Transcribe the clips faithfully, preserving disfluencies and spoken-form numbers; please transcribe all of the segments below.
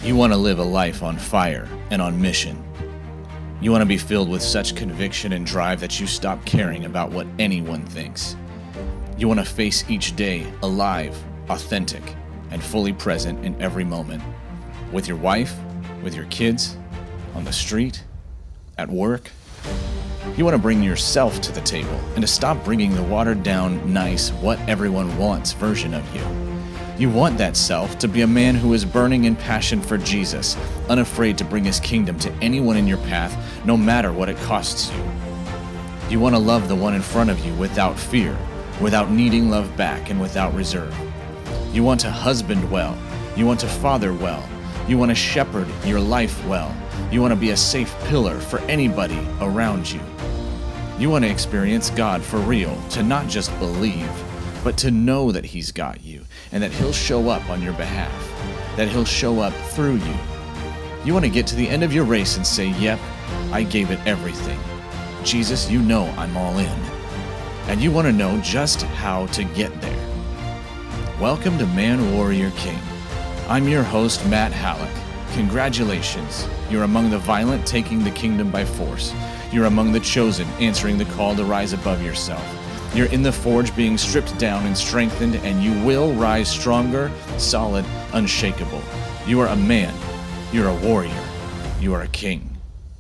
You want to live a life on fire and on mission. You want to be filled with such conviction and drive that you stop caring about what anyone thinks. You want to face each day alive, authentic, and fully present in every moment. With your wife, with your kids, on the street, at work. You want to bring yourself to the table and to stop bringing the watered down, nice, what everyone wants version of you. You want that self to be a man who is burning in passion for Jesus, unafraid to bring his kingdom to anyone in your path, no matter what it costs you. You want to love the one in front of you without fear, without needing love back, and without reserve. You want to husband well. You want to father well. You want to shepherd your life well. You want to be a safe pillar for anybody around you. You want to experience God for real, to not just believe, but to know that he's got you and that he'll show up on your behalf, that he'll show up through you. You want to get to the end of your race and say, yep, I gave it everything. Jesus, you know I'm all in. And you want to know just how to get there. Welcome to Man Warrior King. I'm your host, Matt Halleck. Congratulations. You're among the violent taking the kingdom by force. You're among the chosen answering the call to rise above yourself. You're in the forge being stripped down and strengthened, and you will rise stronger, solid, unshakable. You are a man. You're a warrior. You are a king.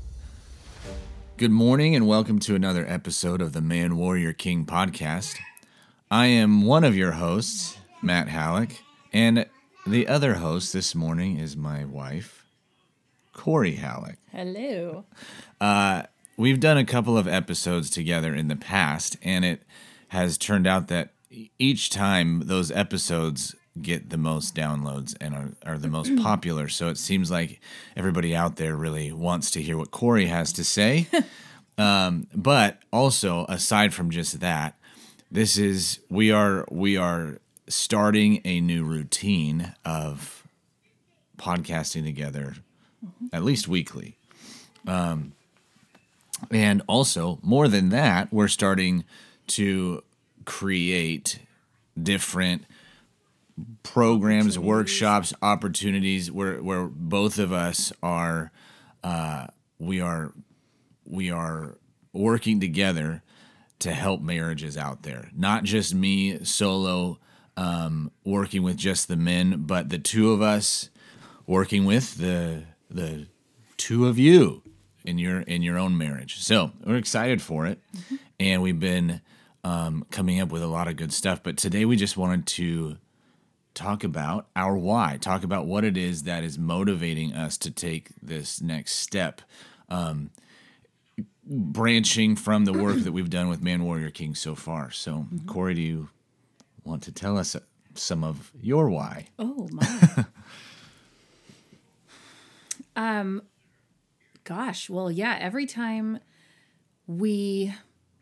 Good morning and welcome to another episode of the Man Warrior King podcast. I am one of your hosts, Matt Halleck, and the other host this morning is my wife, Corey Halleck. Hello. Uh, we've done a couple of episodes together in the past, and it has turned out that each time those episodes get the most downloads and are, are the most popular. So it seems like everybody out there really wants to hear what Corey has to say. um, but also, aside from just that, this is we are we are starting a new routine of podcasting together, mm-hmm. at least weekly. Um, and also, more than that, we're starting to create different programs, workshops, opportunities where where both of us are uh, we are we are working together to help marriages out there. Not just me solo um, working with just the men, but the two of us working with the the two of you in your in your own marriage. So we're excited for it, mm-hmm. and we've been um, coming up with a lot of good stuff. But today we just wanted to talk about our why, talk about what it is that is motivating us to take this next step, um, branching from the work that we've done with Man Warrior King so far. So, mm-hmm. Corey, do you want to tell us some of your why? Oh, my. um, gosh, well, yeah, every time we,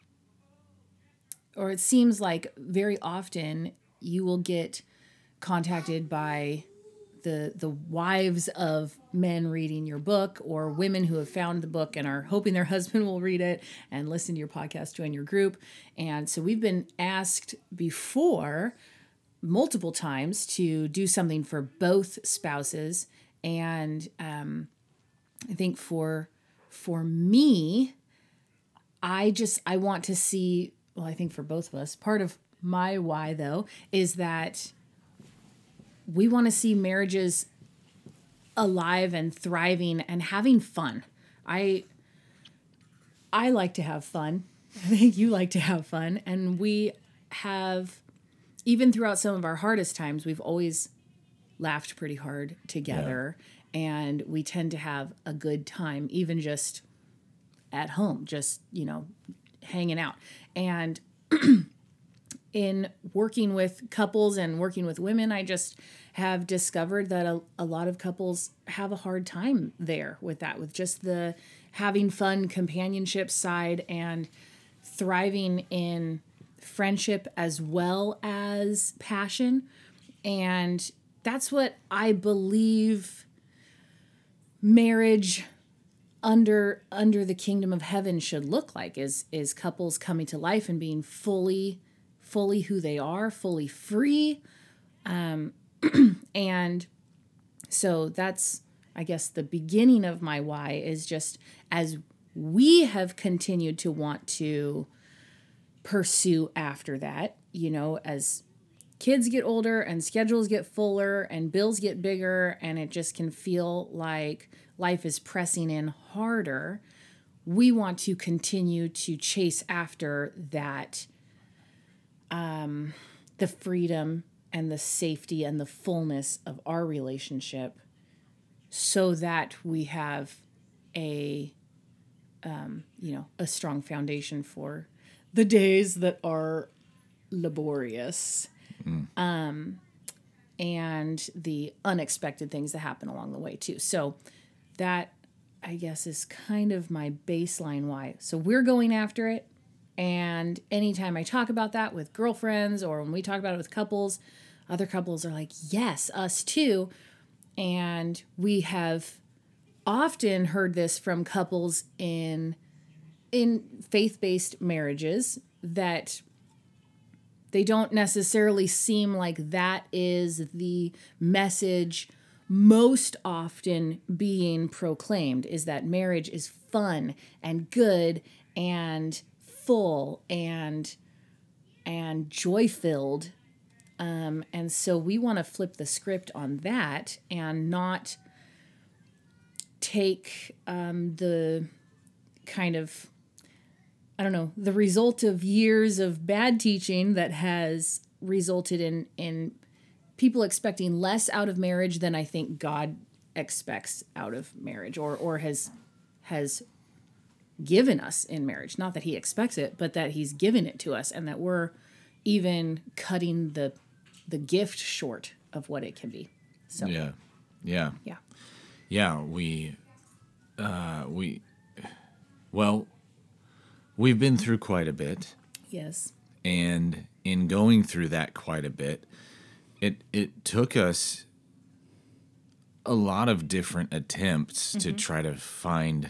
or it seems like very often you will get contacted by the the wives of men reading your book, or women who have found the book and are hoping their husband will read it and listen to your podcast, join your group. And so we've been asked before multiple times to do something for both spouses. And um, I think for for me, I just I want to see, well, I think for both of us, part of my why though is that we want to see marriages alive and thriving and having fun. I I like to have fun. I think you like to have fun. And we have, even throughout some of our hardest times, we've always laughed pretty hard together. Yeah. And we tend to have a good time, even just at home, just, you know, hanging out. And in working with couples and working with women, I just have discovered that a, a lot of couples have a hard time there with that, with just the having fun companionship side and thriving in friendship as well as passion. And that's what I believe marriage under under the kingdom of heaven should look like, is is couples coming to life and being fully fully who they are, fully free. Um, and so that's I guess the beginning of my why is just as we have continued to want to pursue after that, you know, as kids get older and schedules get fuller and bills get bigger and it just can feel like life is pressing in harder. We want to continue to chase after that, um, the freedom and the safety and the fullness of our relationship so that we have a, um, you know, a strong foundation for the days that are laborious, mm. um, and the unexpected things that happen along the way too. So that, I guess, is kind of my baseline why. So we're going after it. And anytime I talk about that with girlfriends or when we talk about it with couples, other couples are like, yes, us too. And we have often heard this from couples in in faith-based marriages that they don't necessarily seem like that is the message most often being proclaimed, is that marriage is fun and good and full and and joy-filled. Um, and so we want to flip the script on that and not take um, the kind of, I don't know, the result of years of bad teaching that has resulted in in people expecting less out of marriage than I think God expects out of marriage, or or has has given us in marriage. Not that he expects it, but that he's given it to us, and that we're even cutting the the gift short of what it can be. So yeah, yeah, yeah, yeah. We, uh, we, well, we've been through quite a bit. Yes, and in going through that quite a bit, it it took us a lot of different attempts mm-hmm. to try to find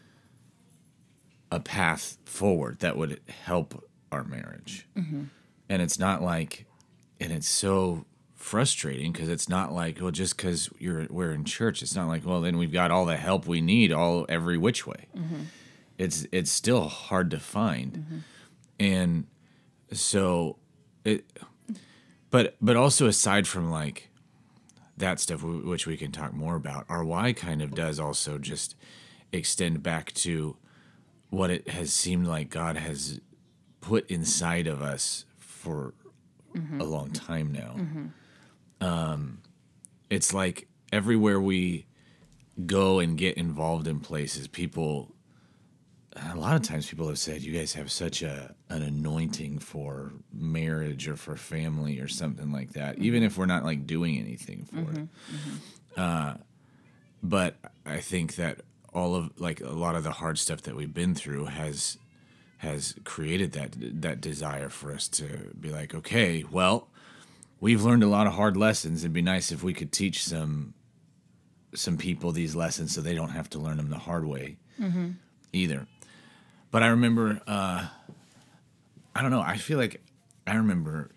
a path forward that would help our marriage. Mm-hmm. And it's not like, and it's so frustrating because it's not like, well, just because you're we're in church, it's not like, well, then we've got all the help we need all every which way. Mm-hmm. It's it's still hard to find, mm-hmm. and so it. But but also aside from like that stuff, which we can talk more about, our why kind of does also just extend back to what it has seemed like God has put inside of us for mm-hmm. a long time now. Mm-hmm. Um, it's like everywhere we go and get involved in places, people, a lot of times people have said, you guys have such a an anointing for marriage or for family or something like that, mm-hmm. even if we're not like doing anything for mm-hmm. it. Mm-hmm. Uh, but I think that all of like a lot of the hard stuff that we've been through has has created that that desire for us to be like, okay, well, we've learned a lot of hard lessons. It'd be nice if we could teach some some people these lessons so they don't have to learn them the hard way mm-hmm. either. But I remember, uh, I don't know, I feel like I remember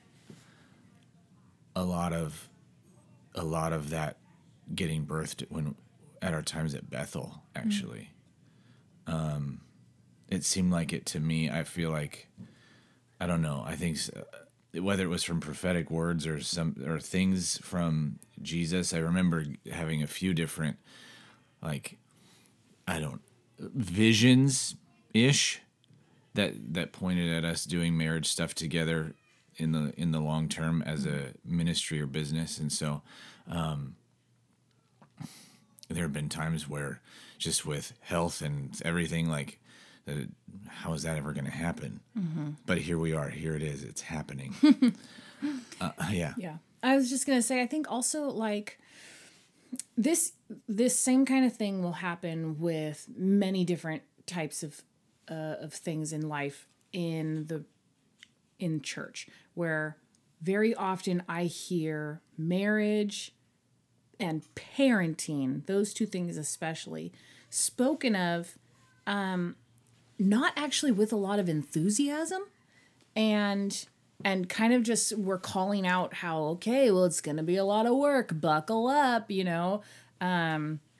a lot of a lot of that getting birthed when at our times at Bethel, actually. Mm. Um, it seemed like it to me. I feel like, I don't know, I think whether it was from prophetic words or some or things from Jesus, I remember having a few different, like, I don't, visions-ish that that pointed at us doing marriage stuff together in the in the long term as a ministry or business. And so um, there have been times where just with health and everything, like, uh, how is that ever going to happen? Mm-hmm. But here we are. Here it is. It's happening. uh, yeah. Yeah. I was just going to say, I think also like this this same kind of thing will happen with many different types of uh, of things in life in the in church, where very often I hear marriage and parenting, those two things especially, spoken of um, not actually with a lot of enthusiasm, and and kind of just we're calling out how, okay, well, it's going to be a lot of work, buckle up, you know. Um,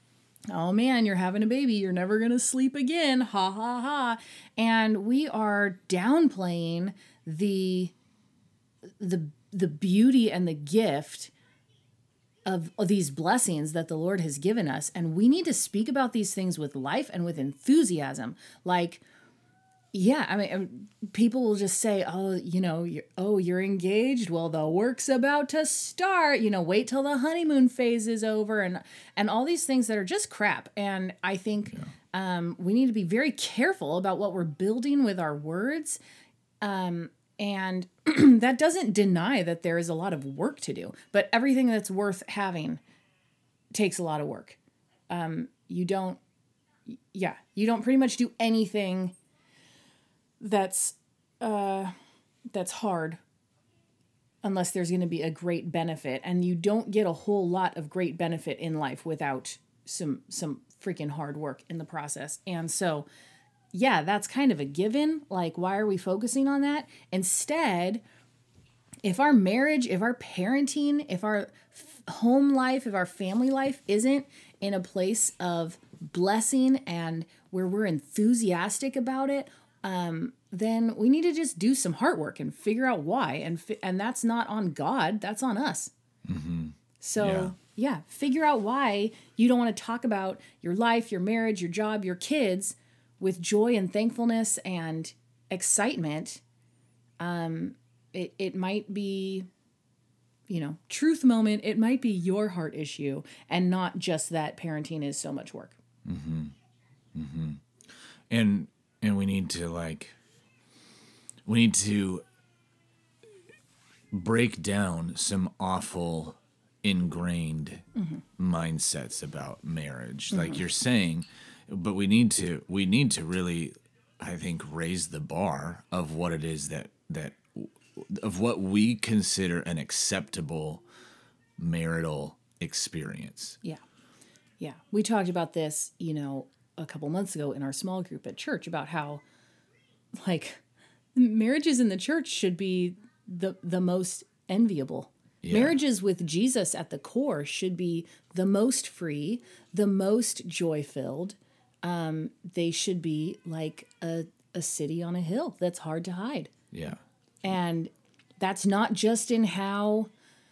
oh man, you're having a baby, you're never going to sleep again, ha ha ha. And we are downplaying the the the beauty and the gift of, of these blessings that the Lord has given us. And we need to speak about these things with life and with enthusiasm. Like, yeah, I mean, people will just say, oh, you know, you're, oh, you're engaged. Well, the work's about to start. You know, wait till the honeymoon phase is over, and and all these things that are just crap. And I think yeah. um, we need to be very careful about what we're building with our words. Um, and that doesn't deny that there is a lot of work to do, but everything that's worth having takes a lot of work. Um, you don't, yeah, you don't pretty much do anything that's uh, that's hard unless there's going to be a great benefit, and you don't get a whole lot of great benefit in life without some some freaking hard work in the process. And so, yeah, that's kind of a given. Like, why are we focusing on that? Instead, if our marriage, if our parenting, if our f- home life, if our family life isn't in a place of blessing and where we're enthusiastic about it, um, then we need to just do some heart work and figure out why. And fi- and that's not on God, that's on us. Mm-hmm. So, yeah. yeah, figure out why you don't want to talk about your life, your marriage, your job, your kids with joy and thankfulness and excitement. Um, it, it might be, you know, truth moment. It might be your heart issue and not just that parenting is so much work. Mm-hmm. Mm-hmm. And, and we need to like, we need to break down some awful ingrained mm-hmm. mindsets about marriage. Mm-hmm. Like you're saying, but we need to, we need to really, I think, raise the bar of what it is that, that, of what we consider an acceptable marital experience. Yeah. Yeah. We talked about this, you know, a couple months ago in our small group at church about how, like, marriages in the church should be the the most enviable. Yeah. Marriages with Jesus at the core should be the most free, the most joy-filled. Um, they should be like a, a city on a hill that's hard to hide. Yeah. And that's not just in how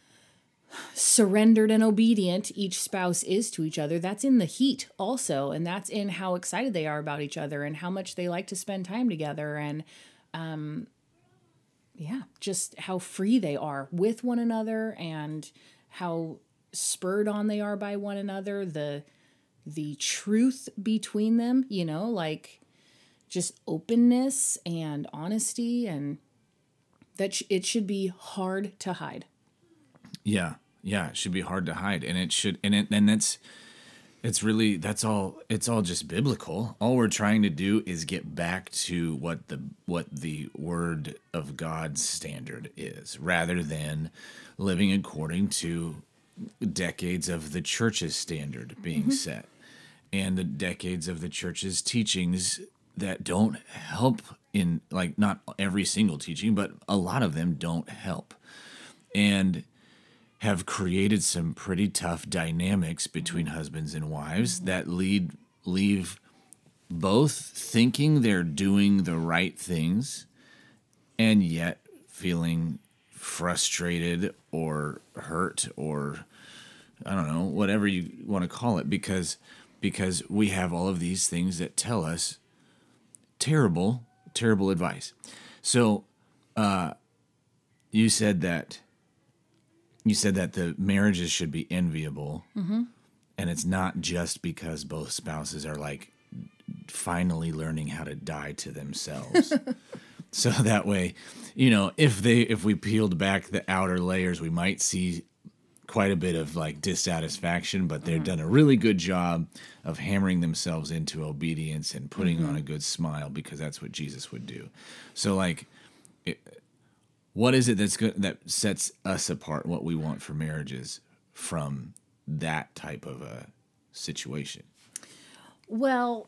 surrendered and obedient each spouse is to each other. That's in the heat also. And that's in how excited they are about each other and how much they like to spend time together. And, um, yeah, just how free they are with one another and how spurred on they are by one another. The, the truth between them, you know, like just openness and honesty, and that sh- it should be hard to hide. Yeah. Yeah. It should be hard to hide. And it should, and it, and that's, it's really, that's all, it's all just biblical. All we're trying to do is get back to what the, what the word of God's standard is, rather than living according to decades of the church's standard being mm-hmm. set, and the decades of the church's teachings that don't help in, like, not every single teaching, but a lot of them don't help, and have created some pretty tough dynamics between husbands and wives that lead leave both thinking they're doing the right things and yet feeling frustrated or hurt, or I don't know, whatever you want to call it, because because we have all of these things that tell us terrible, terrible advice. So uh, you said that You said that the marriages should be enviable, mm-hmm. and it's not just because both spouses are like finally learning how to die to themselves. So that way, you know, if they if we peeled back the outer layers, we might see quite a bit of like dissatisfaction, but they've mm-hmm. done a really good job of hammering themselves into obedience and putting mm-hmm. on a good smile, because that's what Jesus would do. So like, it, what is it that's good, that sets us apart, what we want for marriages, from that type of a situation? Well,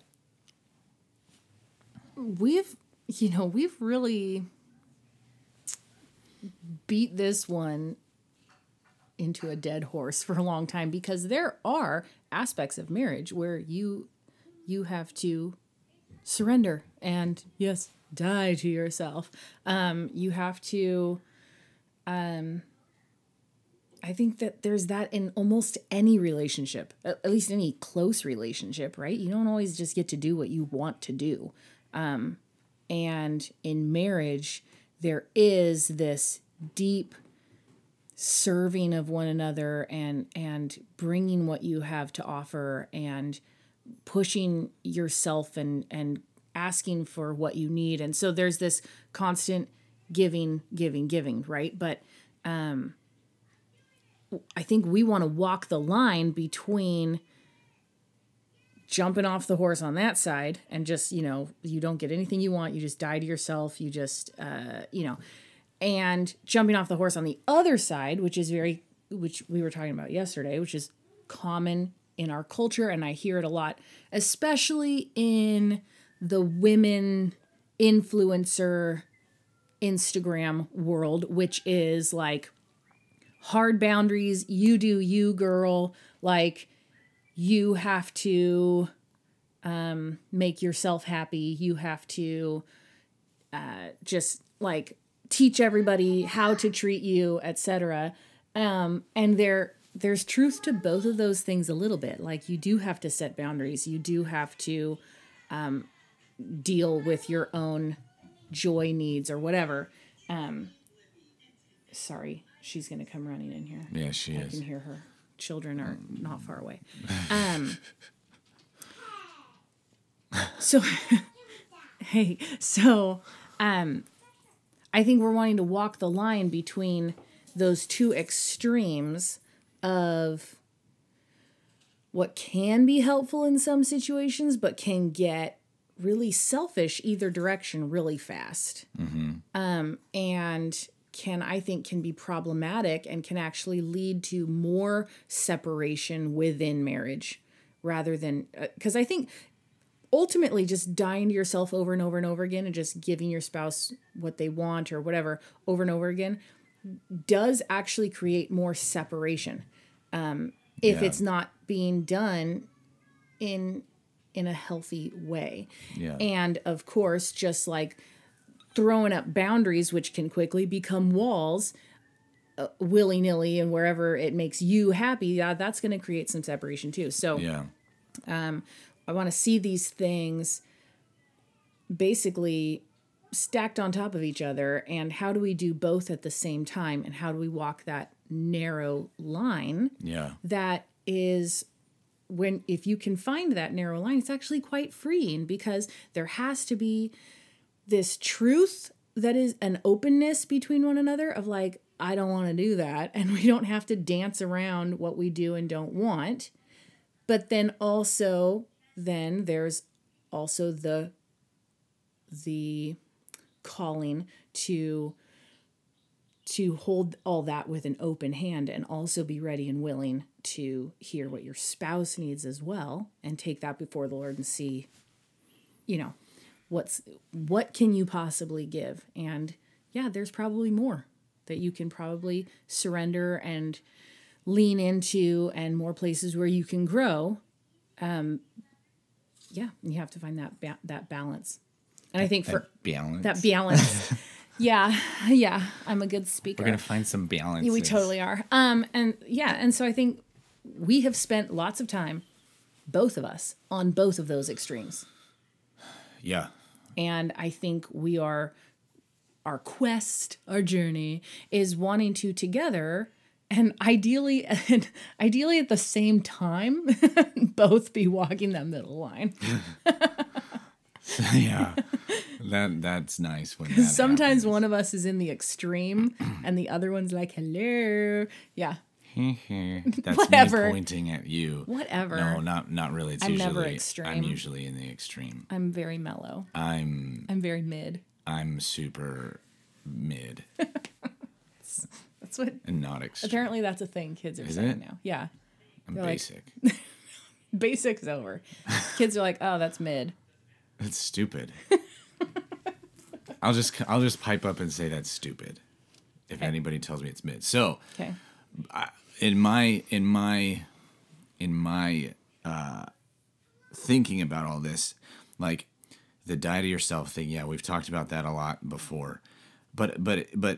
we've, you know, we've really beat this one into a dead horse for a long time, because there are aspects of marriage where you you have to surrender and, yes, die to yourself. Um, you have to, um, I think that there's that in almost any relationship, at least any close relationship, right? You don't always just get to do what you want to do. Um, and in marriage, there is this deep serving of one another and, and bringing what you have to offer and pushing yourself and, and asking for what you need. And so there's this constant giving, giving, giving, right? But um, I think we want to walk the line between jumping off the horse on that side and just, you know, you don't get anything you want. You just die to yourself. You just, uh, you know, and jumping off the horse on the other side, which is very, which we were talking about yesterday, which is common in our culture. And I hear it a lot, especially in the women influencer Instagram world, which is like hard boundaries. You do you, girl. Like, you have to um, make yourself happy. You have to uh, just like teach everybody how to treat you, et cetera. Um, and there, there's truth to both of those things a little bit. Like, you do have to set boundaries. You do have to um, deal with your own joy needs or whatever. Um, sorry, she's going to come running in here. Yeah, she I is. I can hear her. Children are not far away. Um, so, hey, so um, I think we're wanting to walk the line between those two extremes of what can be helpful in some situations, but can get really selfish either direction really fast. Mm-hmm. Um, and can, I think, can be problematic and can actually lead to more separation within marriage rather than, because uh, I think ultimately just dying to yourself over and over and over again and just giving your spouse what they want or whatever over and over again does actually create more separation. Um, if yeah. it's not being done in, in a healthy way. Yeah. And of course, just like throwing up boundaries, which can quickly become walls, uh, willy-nilly, and wherever it makes you happy, yeah, that's going to create some separation too. So yeah. um, I want to see these things basically stacked on top of each other, and how do we do both at the same time, and how do we walk that narrow line yeah. that is, when if you can find that narrow line, it's actually quite freeing, because there has to be this truth that is an openness between one another of like, I don't want to do that. And we don't have to dance around what we do and don't want. But then also, then there's also the, the calling to, to hold all that with an open hand and also be ready and willing to hear what your spouse needs as well, and take that before the Lord and see, you know, What's what can you possibly give? And yeah, there's probably more that you can probably surrender and lean into, and more places where you can grow. Um, yeah, you have to find that ba- that balance. And that, I think for that balance, that balance, yeah, yeah, I'm a good speaker. We're gonna find some balance. We totally are. Um, and yeah, and so I think we have spent lots of time, both of us, on both of those extremes. Yeah. And I think we are, our quest, our journey is wanting to together, and ideally, and ideally at the same time, both be walking that middle line. Yeah, that that's nice. When that sometimes happens. One of us is in the extreme, and the other one's like, "Hello, yeah." That's Whatever. me pointing at you. Whatever. No, not not really. It's I'm usually, never extreme. I'm usually in the extreme. I'm very mellow. I'm I'm very mid. I'm super mid. That's what. And not extreme. Apparently, that's a thing kids are Is saying it? now. Yeah. I'm They're basic. Like, basic's over. Kids are like, oh, that's mid. That's stupid. I'll just I'll just pipe up and say that's stupid if okay. anybody tells me it's mid. So, okay. I, in my in my in my uh, thinking about all this, like the die to yourself thing. Yeah, we've talked about that a lot before, but but but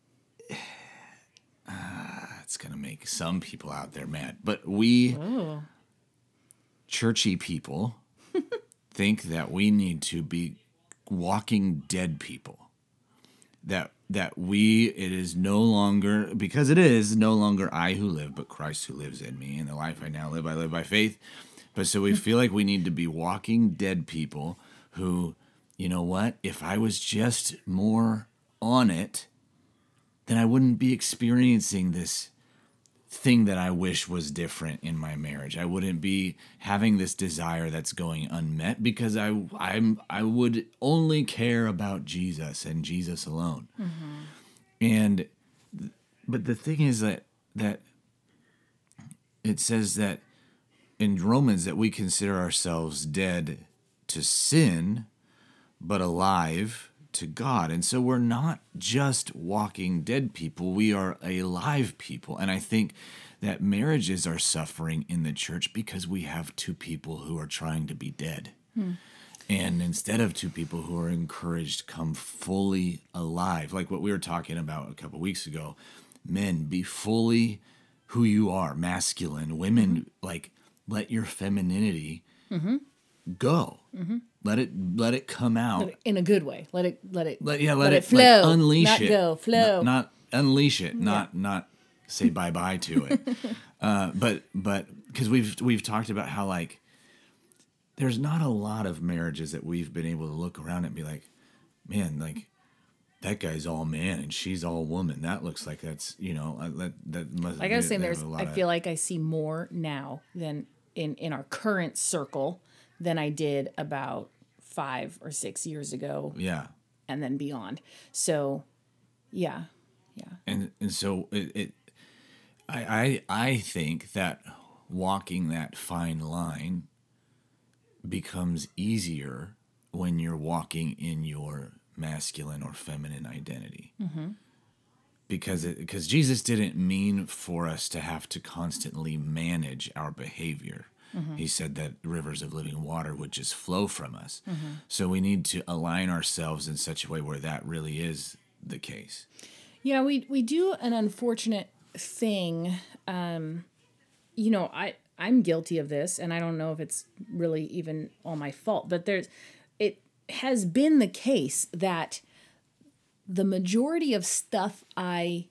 uh, it's gonna make some people out there mad. But we Oh. churchy people think that we need to be walking dead people. That that we it is no longer, because it is no longer I who live, but Christ who lives in me. And the life I now live, I live by faith. But so we feel like we need to be walking dead people who, you know what, if I was just more on it, then I wouldn't be experiencing this thing that I wish was different in my marriage. I wouldn't be having this desire that's going unmet because I I'm I would only care about Jesus and Jesus alone. Mm-hmm. And but the thing is that that it says that in Romans that we consider ourselves dead to sin but alive to God. And so we're not just walking dead people, we are alive people. And I think that marriages are suffering in the church because we have two people who are trying to be dead. Hmm. And instead of two people who are encouraged to come fully alive, like what we were talking about a couple weeks ago, men, be fully who you are, masculine. Women, mm-hmm. like, let your femininity mm-hmm. go. Mm-hmm. Let it let it come out in a good way. Let it let it let, yeah let, let it, it flow. Like, unleash not it. Go flow. Not, not unleash it. Yeah. Not not say bye bye to it. uh, but but because we've we've talked about how like there's not a lot of marriages that we've been able to look around and be like, man, like that guy's all man and she's all woman. That looks like that's you know that that must, like I was saying. There's a lot I of, feel like I see more now than in in our current circle than I did about five or six years ago. Yeah. And then beyond. So, yeah. Yeah. And and so it, it I, I I think that walking that fine line becomes easier when you're walking in your masculine or feminine identity. Mm-hmm. Because it, because Jesus didn't mean for us to have to constantly manage our behavior. Mm-hmm. He said that rivers of living water would just flow from us. Mm-hmm. So we need to align ourselves in such a way where that really is the case. Yeah, we we do an unfortunate thing. Um, you know, I, I'm guilty of this, and I don't know if it's really even all my fault, but there's it has been the case that the majority of stuff I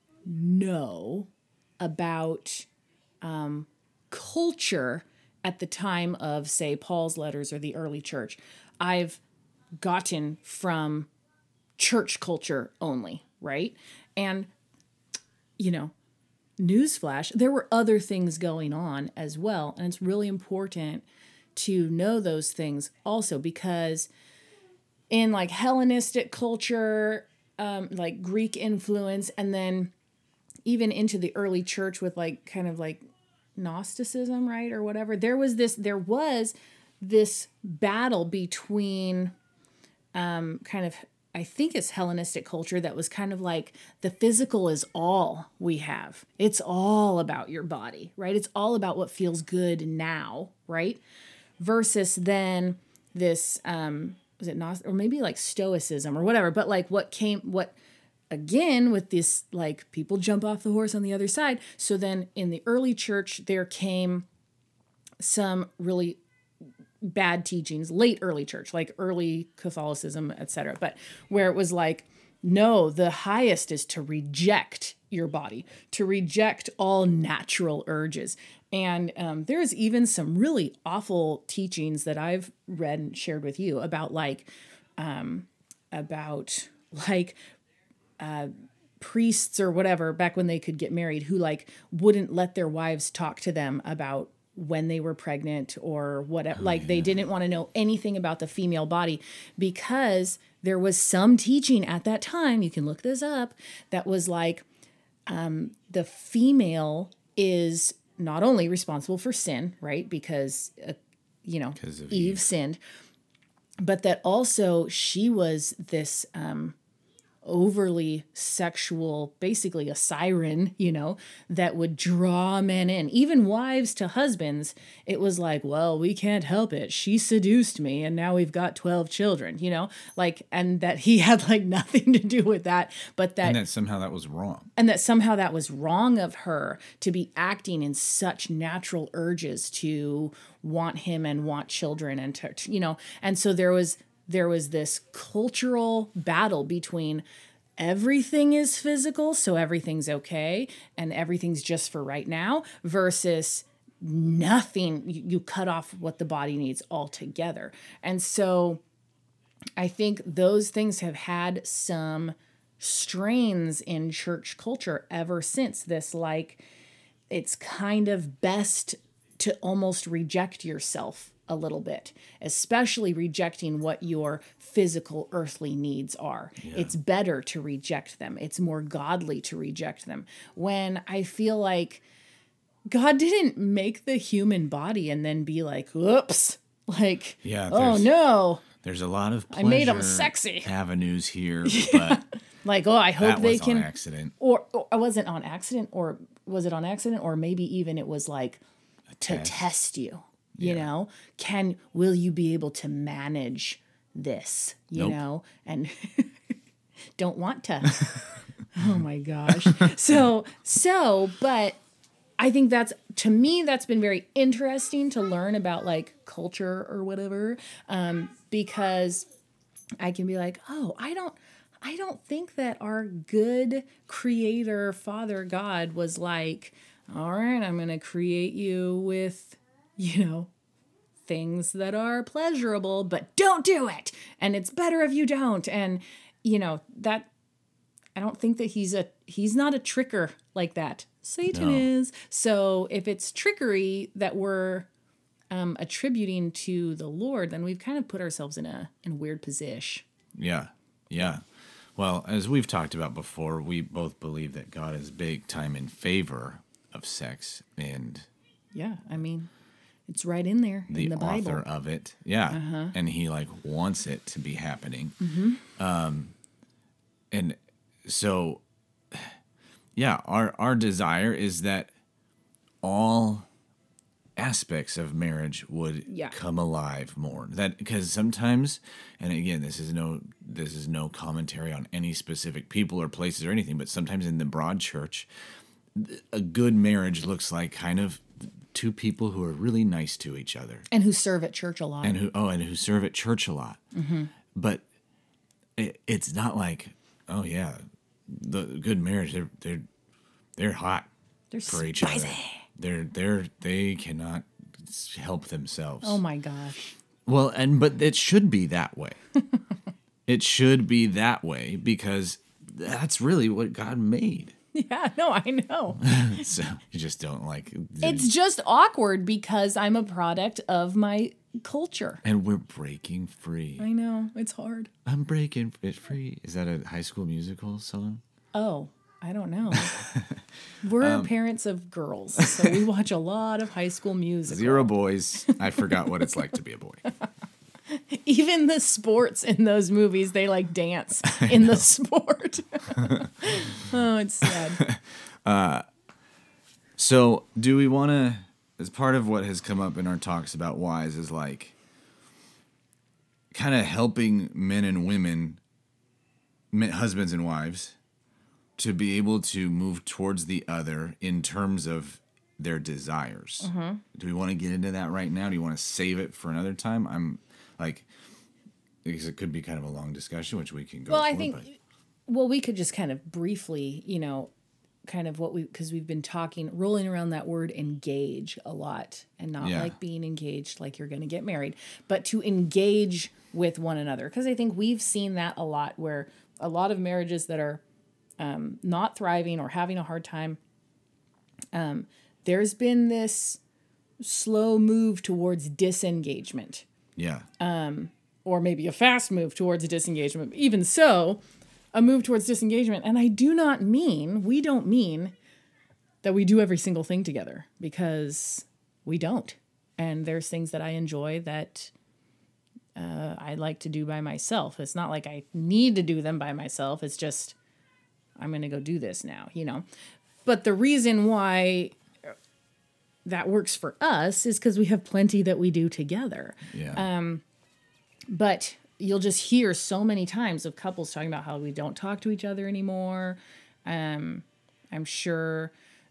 know about um, culture at the time of, say, Paul's letters or the early church, I've gotten from church culture only, right? And, you know, newsflash, there were other things going on as well. And it's really important to know those things also because in like Hellenistic culture, um, like Greek influence, and then even into the early church with like kind of like Gnosticism, right? Or whatever. There was this, there was this battle between um, kind of, I think it's Hellenistic culture that was kind of like the physical is all we have. It's all about your body, right? It's all about what feels good now, right? Versus then this, um, was it Gnostic, or maybe like Stoicism or whatever, but like what came, what, again, with this, like people jump off the horse on the other side. So then in the early church, there came some really bad teachings, late early church, like early Catholicism, et cetera. But where it was like, no, the highest is to reject your body, to reject all natural urges. And um, there's even some really awful teachings that I've read and shared with you about like, um, about like, uh, priests or whatever back when they could get married who like wouldn't let their wives talk to them about when they were pregnant or whatever. Oh, like yeah. They didn't want to know anything about the female body because there was some teaching at that time, you can look this up, that was like um, the female is not only responsible for sin, right? Because, uh, you know, Eve, Eve sinned, but that also she was this, um, overly sexual, basically a siren, you know, that would draw men in. Even wives to husbands, it was like, well, we can't help it. She seduced me and now we've got twelve children, you know, like, and that he had like nothing to do with that, but that, And that somehow that was wrong. and that somehow that was wrong of her to be acting in such natural urges to want him and want children and to, you know, and so there was there was this cultural battle between everything is physical, so everything's okay, and everything's just for right now, versus nothing, you, you cut off what the body needs altogether. And so I think those things have had some strains in church culture ever since this, like, it's kind of best to almost reject yourself a little bit, especially rejecting what your physical earthly needs are. Yeah. It's better to reject them. It's more godly to reject them. When I feel like God didn't make the human body and then be like, oops, like, yeah, oh no. There's a lot of pleasure I made them sexy avenues here, but like, oh, I hope that they was can. on accident. Or, or was it on accident? Or was it on accident? Or maybe even it was like A to test. test you. You Yeah. know, can will you be able to manage this? You Nope. know, and don't want to. Oh my gosh. So so, but I think that's, to me, that's been very interesting to learn about like culture or whatever, um, because I can be like, oh, I don't, I don't think that our good creator, Father God, was like, all right, I'm going to create you with, you know, things that are pleasurable, but don't do it. And it's better if you don't. And, you know, that, I don't think that he's a, he's not a tricker like that. Satan No. is. So if it's trickery that we're um, attributing to the Lord, then we've kind of put ourselves in a, in a weird position. Yeah, yeah. Well, as we've talked about before, we both believe that God is big time in favor of sex, and Yeah. I mean, it's right in there the, in the Bible. author of it, yeah, Uh-huh. and he like wants it to be happening. Mm-hmm. Um, and so, yeah, our our desire is that all aspects of marriage would Yeah. come alive more. That because sometimes, and again, this is no this is no commentary on any specific people or places or anything, but sometimes in the broad church, a good marriage looks like kind of two people who are really nice to each other And who serve at church a lot. and who oh and who serve at church a lot. Mm-hmm. But it, it's not like, oh yeah, the good marriage, they're they're they're hot They're for each spicy. other. They're they're they cannot help themselves. Oh my gosh. Well, and but it should be that way. It should be that way because that's really what God made. Yeah, no, I know. So you just don't like It's just awkward because I'm a product of my culture. and we're breaking free. I know. It's hard. I'm breaking it free. Is that a High School Musical song? Oh, I don't know. We're parents of girls, so we watch a lot of High School Musical. Zero boys. I forgot what it's like to be a boy. Even the sports in those movies, they like dance in the sport. Oh, it's sad. So, do we want to, as part of what has come up in our talks about wives, is like kind of helping men and women, men, husbands and wives, to be able to move towards the other in terms of their desires. Mm-hmm. Do we want to get into that right now? Do you want to save it for another time? I'm like, because it could be kind of a long discussion, which we can go Well, for. I think, but well, we could just kind of briefly, you know, kind of what we, because we've been talking, rolling around that word engage a lot, and not Yeah. like being engaged like you're going to get married, but to engage with one another. Because I think we've seen that a lot, where a lot of marriages that are um, not thriving or having a hard time, um, there's been this slow move towards disengagement. yeah. Or maybe a fast move towards disengagement. Even so, a move towards disengagement. And I do not mean, we don't mean that we do every single thing together, because we don't. And there's things that I enjoy that uh, I like to do by myself. It's not like I need to do them by myself. It's just, I'm going to go do this now, you know. But the reason why that works for us is because we have plenty that we do together. Yeah. Um, but you'll just hear so many times of couples talking about how we don't talk to each other anymore. Um, I'm sure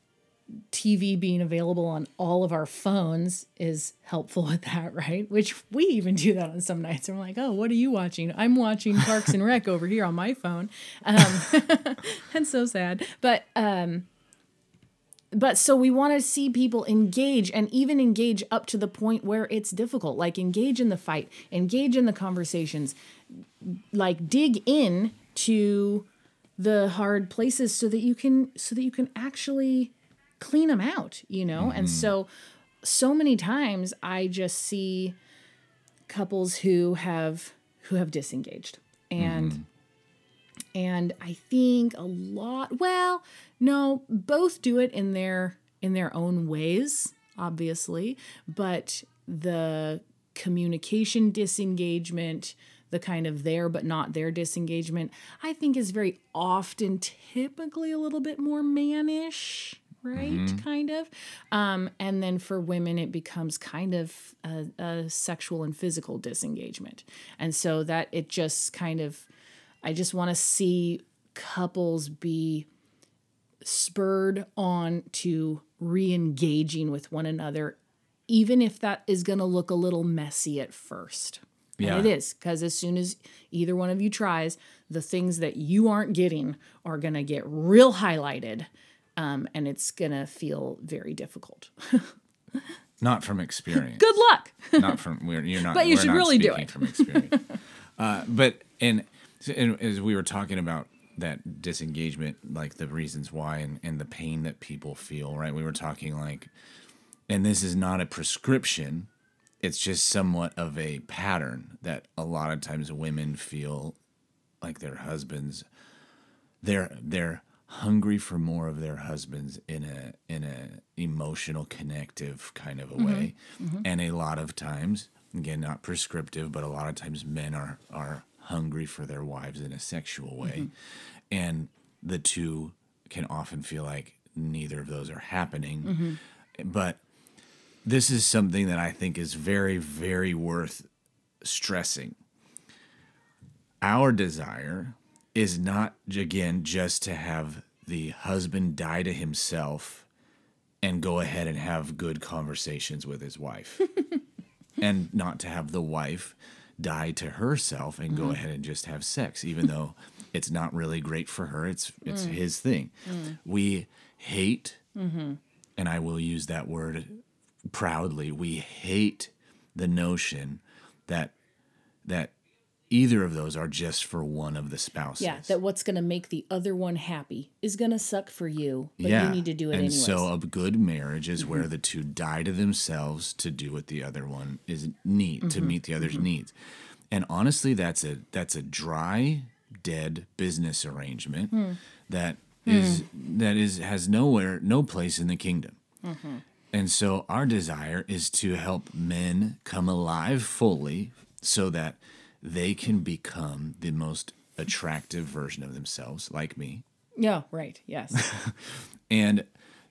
T V being available on all of our phones is helpful with that, right? Which we even do that on some nights. I'm like, oh, what are you watching? I'm watching Parks and Rec over here on my phone. Um, and so sad. But, um, but so we want to see people engage, and even engage up to the point where it's difficult, like engage in the fight, engage in the conversations, like dig in to the hard places so that you can, so that you can actually clean them out, you know? Mm-hmm. And so, so many times I just see couples who have, who have disengaged, and, mm-hmm. and I think a lot, well, no, both do it in their, in their own ways, obviously, but the communication disengagement, the kind of there but not there disengagement, I think is very often typically a little bit more mannish, right? Mm-hmm. Kind of. Um, and then for women, it becomes kind of a, a sexual and physical disengagement. And so that it just kind of, I just want to see couples be spurred on to re-engaging with one another, even if that is going to look a little messy at first. Yeah. And it is, because as soon as either one of you tries, the things that you aren't getting are going to get real highlighted, um, and it's going to feel very difficult. Not from experience. Good luck. Not from, we're, you're not, but you we're should not really do speaking it. From experience. uh, but, and, and as we were talking about that disengagement, like the reasons why and, and the pain that people feel, right? We were talking like, and this is not a prescription, it's just somewhat of a pattern that a lot of times women feel like their husbands, they're they're hungry for more of their husbands in a in a emotional, connective kind of a mm-hmm. way. Mm-hmm. And a lot of times, again, not prescriptive, but a lot of times men are are hungry for their wives in a sexual way. Mm-hmm. And the two can often feel like neither of those are happening. Mm-hmm. But this is something that I think is very, very worth stressing. Our desire is not, again, just to have the husband die to himself and go ahead and have good conversations with his wife. And not to have the wife die to herself and mm-hmm. go ahead and just have sex, even though it's not really great for her. It's it's mm. his thing. Mm. We hate, mm-hmm. and I will use that word proudly, we hate the notion that that either of those are just for one of the spouses. Yeah, that what's going to make the other one happy is going to suck for you, but yeah. you need to do it and anyways. And so a good marriage is mm-hmm. where the two die to themselves to do what the other one is need, mm-hmm. to meet the other's mm-hmm. needs. And honestly, that's a that's a dry, dead business arrangement mm. that is mm. that is has nowhere, no place in the kingdom. Mm-hmm. And so our desire is to help men come alive fully so that they can become the most attractive version of themselves, like me. Yeah, right. Yes. And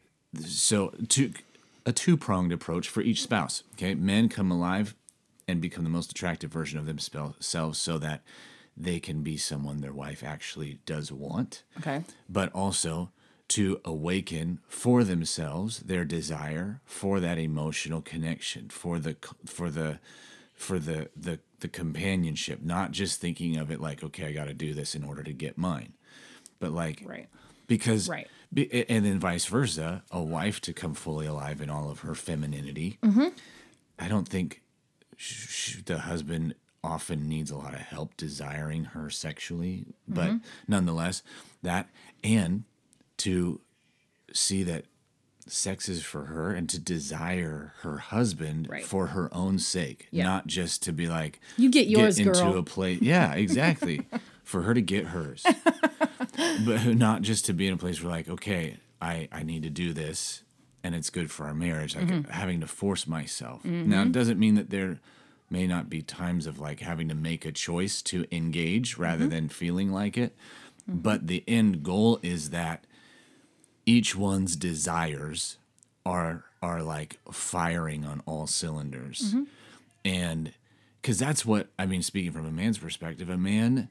so two, a two-pronged approach for each spouse. Okay, men come alive and become the most attractive version of themselves so that they can be someone their wife actually does want. Okay. But also to awaken for themselves their desire for that emotional connection, for the for the for the the the companionship, not just thinking of it like, okay, I got to do this in order to get mine, but like, right. because, right. Be, and then vice versa, a wife to come fully alive in all of her femininity. Mm-hmm. I don't think sh- sh- the husband often needs a lot of help desiring her sexually, but mm-hmm. nonetheless, that, and to see that sex is for her and to desire her husband right. for her own sake, yeah. not just to be like, you get yours, get into girl. a place. Yeah, exactly. For her to get hers, but not just to be in a place where like, okay, I, I need to do this and it's good for our marriage. Like mm-hmm. having to force myself. Mm-hmm. Now, it doesn't mean that they're may not be times of like having to make a choice to engage rather mm-hmm. than feeling like it. Mm-hmm. But the end goal is that each one's desires are are like firing on all cylinders. Mm-hmm. And because that's what, I mean, speaking from a man's perspective, a man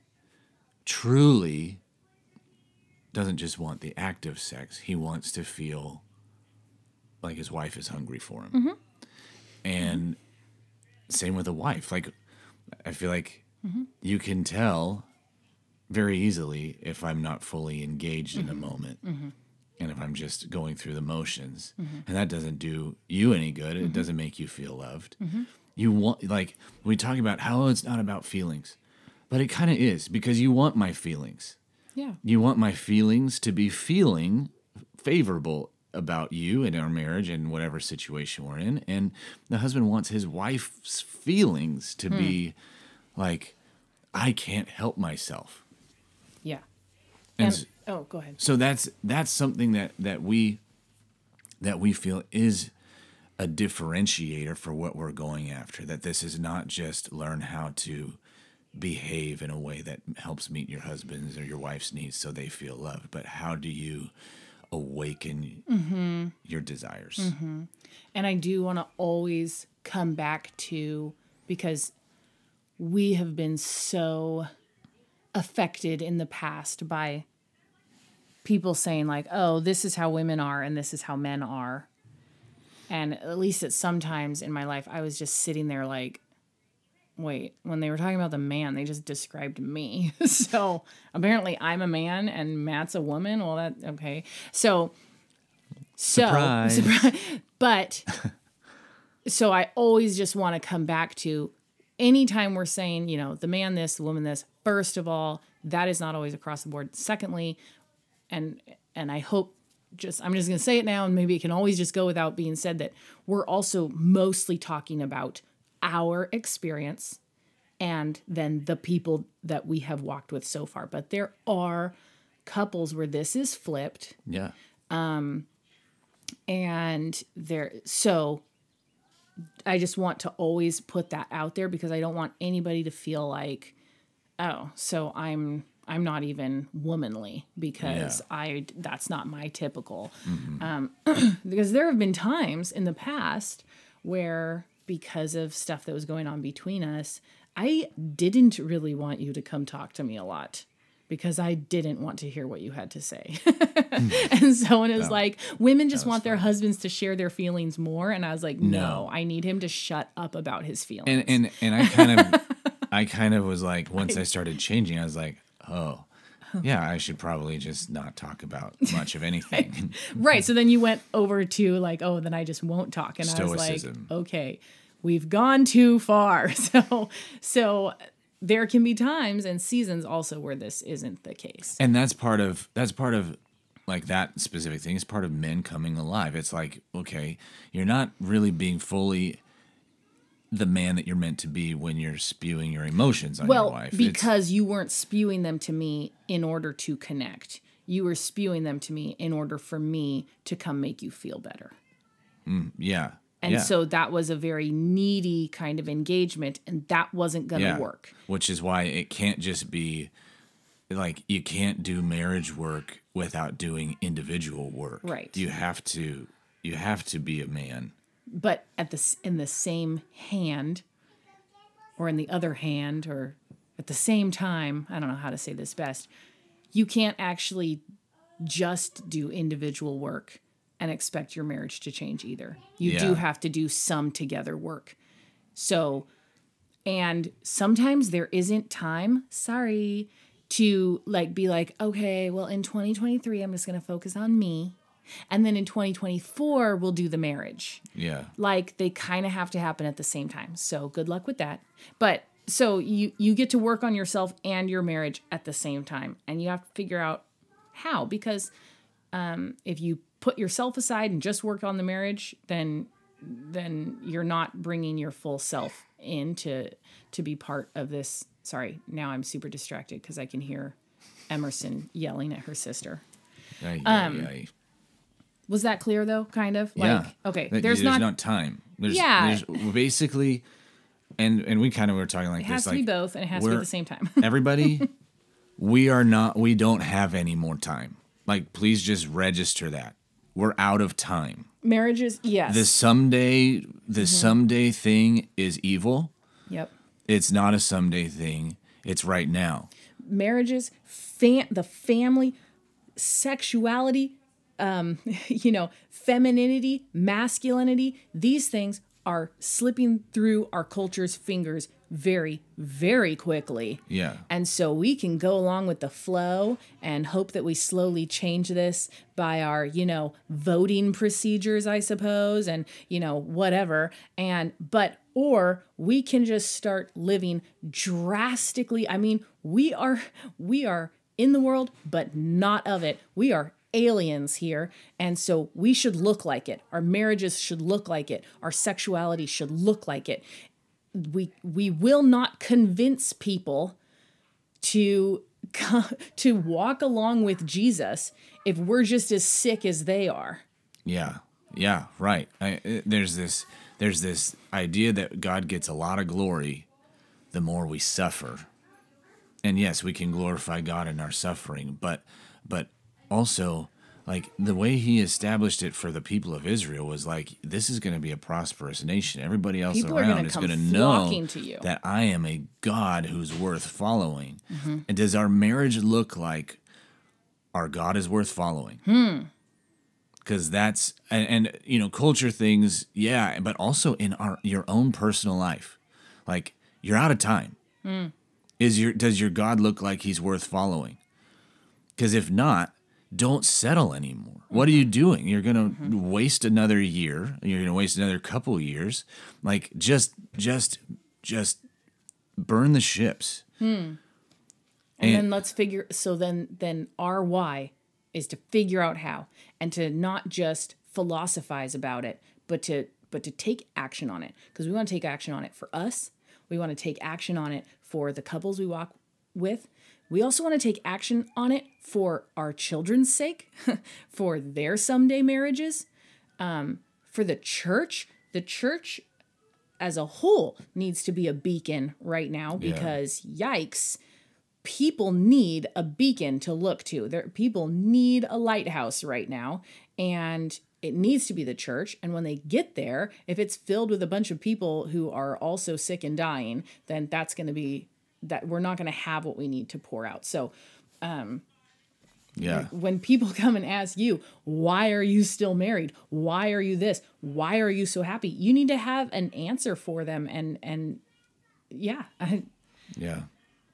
truly doesn't just want the act of sex. He wants to feel like his wife is hungry for him. Mm-hmm. And mm-hmm. same with a wife. Like, I feel like mm-hmm. you can tell very easily if I'm not fully engaged mm-hmm. in a moment. Mm-hmm. And if I'm just going through the motions, mm-hmm. and that doesn't do you any good, it mm-hmm. doesn't make you feel loved. Mm-hmm. You want, like, we talk about how it's not about feelings, but it kind of is, because you want my feelings. Yeah. You want my feelings to be feeling favorable about you and our marriage and whatever situation we're in. And the husband wants his wife's feelings to mm. be like, I can't help myself. Yeah. And, and oh, go ahead. So that's that's something that, that we that we feel is a differentiator for what we're going after. That this is not just learn how to behave in a way that helps meet your husband's or your wife's needs so they feel loved, but how do you awaken mm-hmm. your desires? Mm-hmm. And I do want to always come back to, because we have been so affected in the past by people saying like, oh, this is how women are and this is how men are. And at least at sometimes in my life, I was just sitting there like, wait, when they were talking about the man, they just described me. So apparently I'm a man and Matt's a woman. Well, that, okay. So, so, surprise. surprise. But, so I always just want to come back to anytime we're saying, you know, the man this, the woman this, first of all, that is not always across the board. Secondly, and, and I hope just, I'm just going to say it now, and maybe it can always just go without being said, that we're also mostly talking about our experience and then the people that we have walked with so far. But there are couples where this is flipped. Yeah. Um, and there, so I just want to always put that out there, because I don't want anybody to feel like, oh, so I'm, I'm not even womanly because yeah. I, that's not my typical, mm-hmm. um, because there have been times in the past where, because of stuff that was going on between us, I didn't really want you to come talk to me a lot, because I didn't want to hear what you had to say. And so when it was that, like, women just want their fun. husbands to share their feelings more. And I was like, no, no, I need him to shut up about his feelings. And and, and I kind of, I kind of was like, once I, I started changing, I was like, oh, yeah, I should probably just not talk about much of anything. Right. So then you went over to like, oh, then I just won't talk. And Stoicism. I was like, okay, we've gone too far. So, so there can be times and seasons also where this isn't the case. And that's part of, that's part of like that specific thing is part of men coming alive. It's like, okay, you're not really being fully the man that you're meant to be when you're spewing your emotions on well, your wife. Because it's, you weren't spewing them to me in order to connect. You were spewing them to me in order for me to come make you feel better. Mm, yeah. And yeah. so that was a very needy kind of engagement, and that wasn't going to yeah. work. Which is why it can't just be like, you can't do marriage work without doing individual work. Right. You have to, you have to be a man. But at the in the same hand, or in the other hand, or at the same time, I don't know how to say this best, you can't actually just do individual work and expect your marriage to change either. You yeah. do have to do some together work. So, and sometimes there isn't time, sorry, to like be like, okay, well, in twenty twenty-three, I'm just going to focus on me. And then in twenty twenty-four, we'll do the marriage. Yeah. Like, they kind of have to happen at the same time. So good luck with that. But so you, you get to work on yourself and your marriage at the same time. And you have to figure out how. Because um, if you put yourself aside and just work on the marriage, then then you're not bringing your full self in to, to be part of this. Sorry, now I'm super distracted because I can hear Emerson yelling at her sister. Aye, um, aye, aye. Was that clear though? Kind of? Yeah. Like, okay. There's, There's, there's not, not time. There's, yeah. There's basically, and and we kind of were talking like It has this, to like be both, and it has to be at we're- the same time. everybody, we are not, we don't have any more time. Like, please just register that. We're out of time. Marriages, yes. The someday, the Mm-hmm. someday thing is evil. Yep. It's not a someday thing. It's right now. Marriages, fam- the family, sexuality, um, you know, femininity, masculinity, these things are slipping through our culture's fingers very, very quickly. Yeah. And so we can go along with the flow and hope that we slowly change this by our, you know, voting procedures, I suppose, and, you know, whatever. And, but, or we can just start living drastically. I mean, we are, we are in the world, but not of it. We are aliens here. And so we should look like it. Our marriages should look like it. Our sexuality should look like it. We we will not convince people to to walk along with Jesus if we're just as sick as they are. Yeah. Yeah. Right. I, uh, there's this. There's this idea that God gets a lot of glory the more we suffer. And yes, we can glorify God in our suffering, but but also, like, the way he established it for the people of Israel was like, this is going to be a prosperous nation. Everybody else People are gonna around is come going to know flocking to you. that I am a God who's worth following. Mm-hmm. And does our marriage look like our God is worth following? Hmm. Because that's, and, and, you know, culture things, yeah, but also in our your own personal life. Like, you're out of time. Hmm. Is your Does your God look like he's worth following? Because if not, don't settle anymore. What are you doing? You're going to mm-hmm. waste another year. You're going to waste another couple years. Like, just, just, just burn the ships. Hmm. And, and then let's figure, so then, then our why is to figure out how, and to not just philosophize about it, but to, but to take action on it. Because we want to take action on it for us. We want to take action on it for the couples we walk with. We also want to take action on it for our children's sake, for their someday marriages, um, for the church. The church as a whole needs to be a beacon right now because, yeah. yikes, people need a beacon to look to. There, people need a lighthouse right now, and it needs to be the church. And when they get there, if it's filled with a bunch of people who are also sick and dying, then that's going to be that we're not going to have what we need to pour out. So, um, yeah, when people come and ask you, why are you still married? Why are you this? Why are you so happy? You need to have an answer for them. And, and yeah. I, yeah.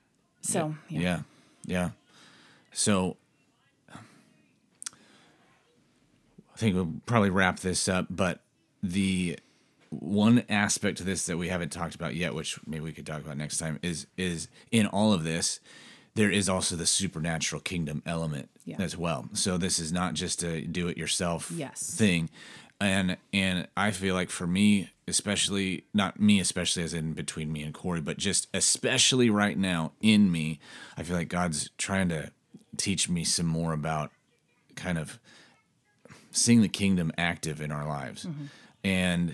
So, yeah. yeah. Yeah. Yeah. So I think we'll probably wrap this up, but the one aspect to this that we haven't talked about yet, which maybe we could talk about next time, is is in all of this, there is also the supernatural kingdom element yeah. as well. So this is not just a do-it-yourself yes. thing. And and I feel like for me, especially, not me especially as in between me and Corey, but just especially right now in me, I feel like God's trying to teach me some more about kind of seeing the kingdom active in our lives. Mm-hmm. And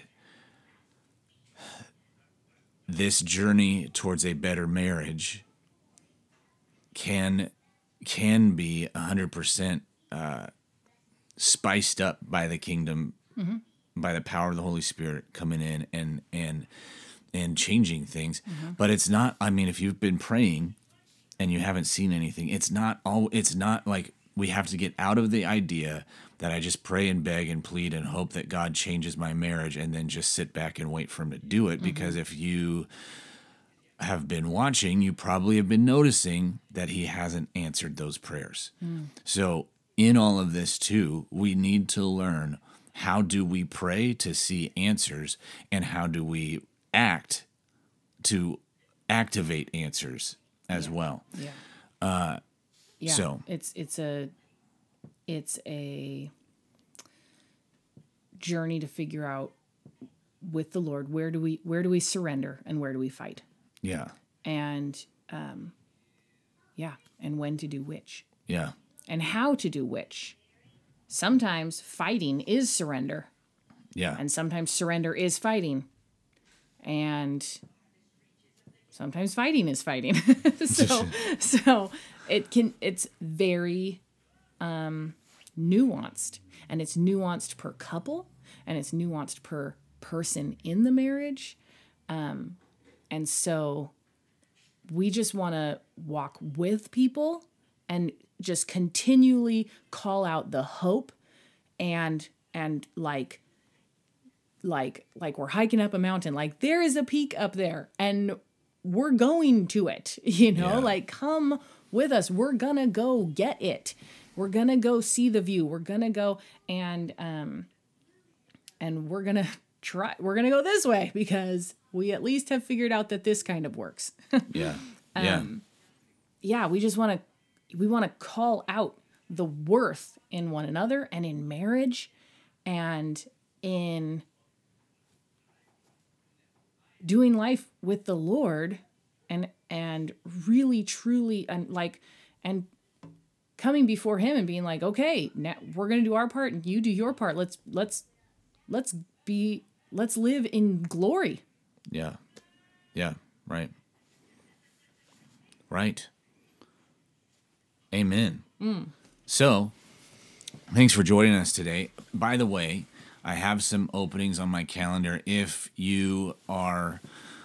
this journey towards a better marriage can can be one hundred percent uh, spiced up by the kingdom, mm-hmm. by the power of the Holy Spirit coming in and and and changing things. Mm-hmm. But it's not, I mean, if you've been praying and you haven't seen anything, it's not all it's not like we have to get out of the idea that I just pray and beg and plead and hope that God changes my marriage and then just sit back and wait for him to do it. Mm-hmm. Because if you have been watching, you probably have been noticing that he hasn't answered those prayers. Mm. So in all of this too, we need to learn, how do we pray to see answers, and how do we act to activate answers as yeah. well. Yeah. Uh, yeah. So it's it's a it's a journey to figure out with the Lord, where do we where do we surrender and where do we fight? Yeah. And um, yeah, and when to do which. Yeah. And how to do which. Sometimes fighting is surrender. Yeah. And sometimes surrender is fighting. And sometimes fighting is fighting. so so it can it's very um, nuanced, and it's nuanced per couple, and it's nuanced per person in the marriage. Um, and so we just want to walk with people and just continually call out the hope and and like like like we're hiking up a mountain, like there is a peak up there and we're going to it, you know, Yeah. like come with us, we're gonna go get it, we're gonna go see the view, we're gonna go and um and we're gonna try we're gonna go this way because we at least have figured out that this kind of works. Yeah. Yeah. Um, yeah, we just want to we want to call out the worth in one another and in marriage and in doing life with the Lord and and really truly and like and coming before him and being like, okay, now we're going to do our part and you do your part. Let's let's let's be let's live in glory. Yeah. Yeah. Right. Right. Amen. Mm. So, thanks for joining us today. By the way, I have some openings on my calendar if you are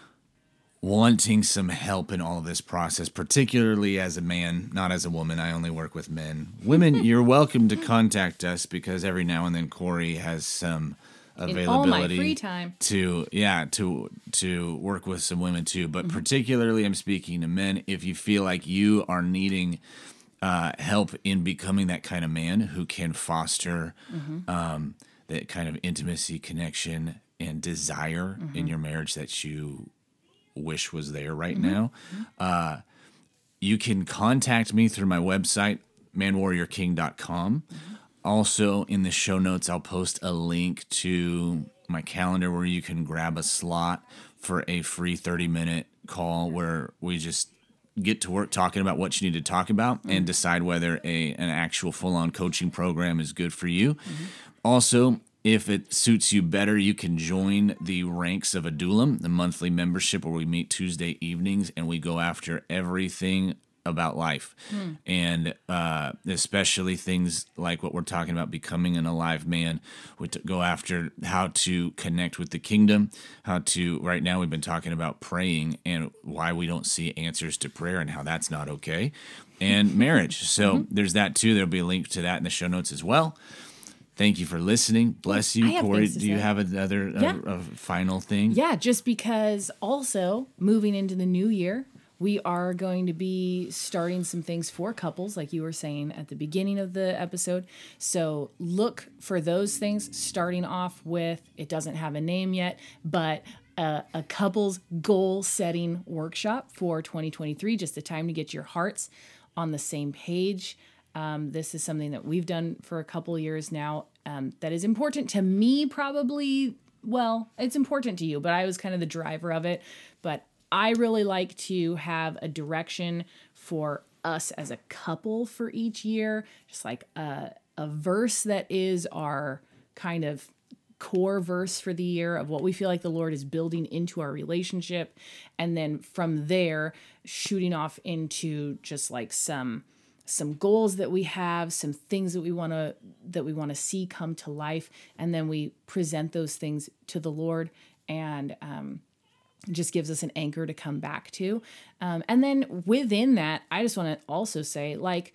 wanting some help in all of this process, particularly as a man, not as a woman. I only work with men. Women, you're welcome to contact us because every now and then Corey has some availability In all my free time. to yeah to to work with some women too, but particularly I'm speaking to men. If you feel like you are needing uh help in becoming that kind of man who can foster Mm-hmm. um that kind of intimacy, connection, and desire Mm-hmm. in your marriage that you wish was there right Mm-hmm. now, uh you can contact me through my website, man warrior king dot com. Mm-hmm. Also, in the show notes, I'll post a link to my calendar where you can grab a slot for a free thirty-minute call where we just get to work talking about what you need to talk about and decide whether a an actual full-on coaching program is good for you. Also, if it suits you better, you can join the Ranks of Adullam, the monthly membership where we meet Tuesday evenings and we go after everything about life, and uh, especially things like what we're talking about, becoming an alive man. We t- go after how to connect with the kingdom, how to, right now we've been talking about praying and why we don't see answers to prayer and how that's not okay, and marriage. So there's that too. There'll be a link to that in the show notes as well. Thank you for listening. Bless I you, have Corey. things to Do you say. have another uh, Yeah. a final thing? Yeah, just because also moving into the new year, we are going to be starting some things for couples, like you were saying at the beginning of the episode. So look for those things, starting off with, it doesn't have a name yet, but a, a couples goal setting workshop for twenty twenty-three, just a time to get your hearts on the same page. Um, this is something that we've done for a couple years now, um, that is important to me, probably. Well, it's important to you, but I was kind of the driver of it. But I really like to have a direction for us as a couple for each year, just like a, a verse that is our kind of core verse for the year of what we feel like the Lord is building into our relationship. And then from there, shooting off into just like some some goals that we have, some things that we want to that we want to see come to life, and then we present those things to the Lord, and um, it just gives us an anchor to come back to. Um, and then within that, I just want to also say, like,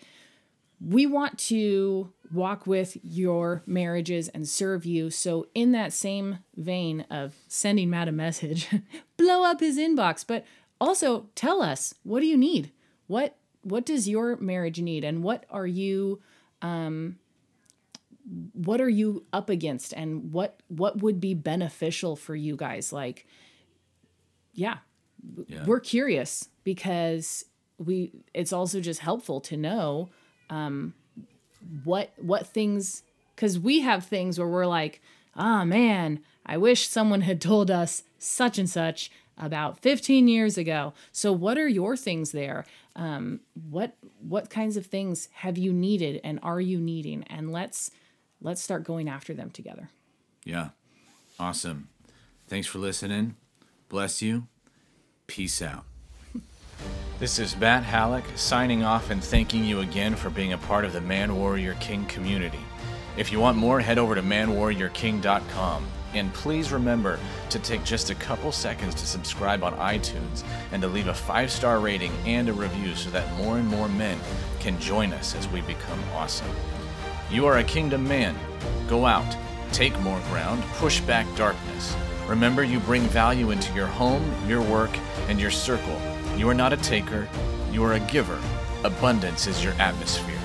we want to walk with your marriages and serve you. So in that same vein of sending Matt a message, blow up his inbox, but also tell us, what do you need? What what does your marriage need? And what are you um, what are you up against? And what what would be beneficial for you guys? Like, yeah, Yeah. we're curious because we it's also just helpful to know um, what what things, because we have things where we're like, ah, man, I wish someone had told us such and such about fifteen years ago. So what are your things there? Um, what what kinds of things have you needed and are you needing? And let's let's start going after them together. Yeah. Awesome. Thanks for listening. Bless you. Peace out. This is Matt Halleck signing off and thanking you again for being a part of the Man Warrior King community. If you want more, head over to man warrior king dot com. And please remember to take just a couple seconds to subscribe on iTunes and to leave a five-star rating and a review so that more and more men can join us as we become awesome. You are a kingdom man. Go out, take more ground, push back darkness. Remember, you bring value into your home, your work, and your circle. You are not a taker, you are a giver. Abundance is your atmosphere.